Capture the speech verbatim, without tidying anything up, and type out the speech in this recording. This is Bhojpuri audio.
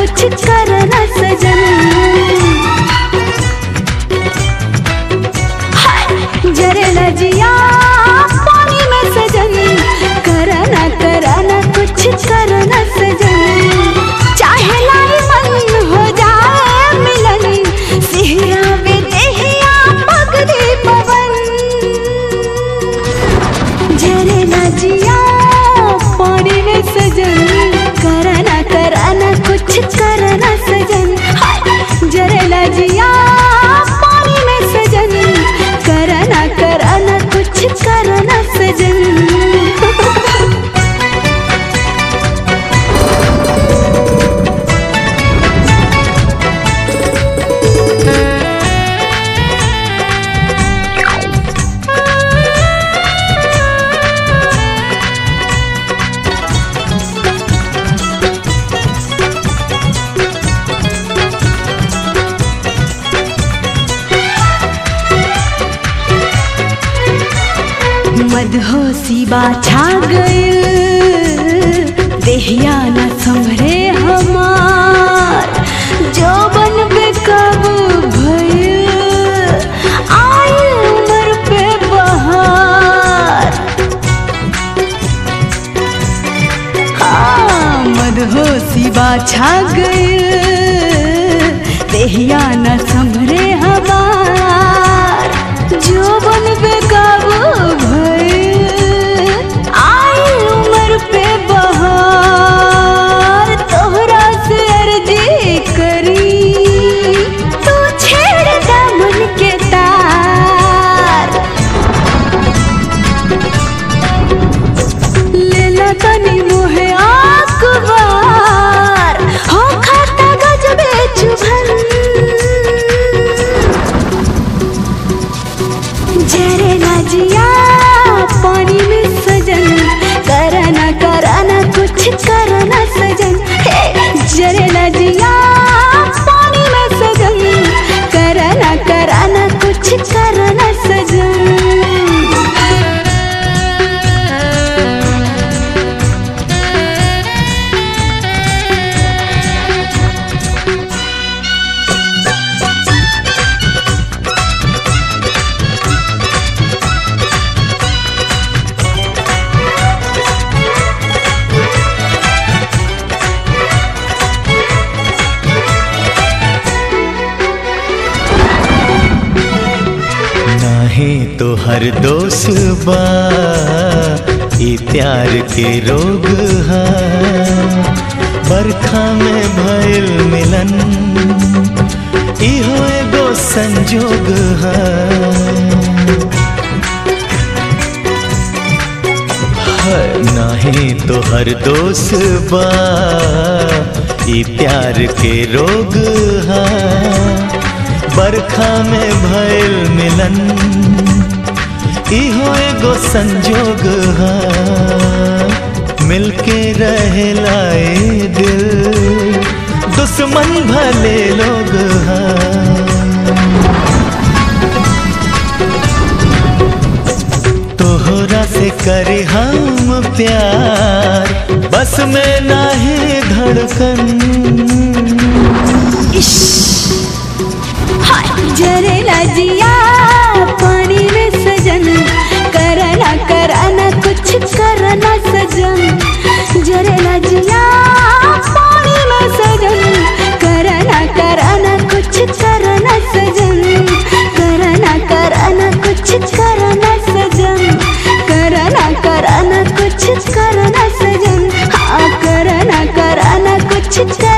कुछ करना सजन। जरेला जिया पानी में सजन, करना करना कुछ करना सजन। चाहे लाई मन हो जाए मिलन, सिहरा वे देहिया पगड़ी पवन। जरेला जिया पानी में सजन, करना करना कुछ करना सजन। जरेला जिया पानी में सजन, करना करना कुछ करना सजन। मदहोशी बा छा गइल, देहिया न संभरे हमार। जौवन बेकाबू भइल, आई उम्र पे बहार। हाँ मदहोशी बा छा गइल, देहिया न संभरे हमार। जौवन बेकाबू तनी मोहे आकबार, हो खाता गजबे चुभन। जरेला जिया पानी में सजन, करना करना कुछ करना सजन। जरेला जिया पानी में सजन, करना करना कुछ करना सजन। तो हर दोष बा ई प्यार के रोग हा। बरखा में भइल मिलन, इहो एगो संजोग हा। नाही तो हर दोष बा ई प्यार के रोग हा। बरखा में भइल मिलन, इहो एगो संजोग हा। मिलके रहेला ए दिल, दुश्मन भले लोग हा। तोहरा से करे हम प्यार, बस में नाही धड़कन। जरेला जिया पानी में सजन, करना करना कुछ करना सजन। जरेला जिया पानी में सजन, करना करना कुछ करना सजन। करना करना कुछ करना सजन, करना करना कुछ करना सजन। हाँ करना करना कुछ करना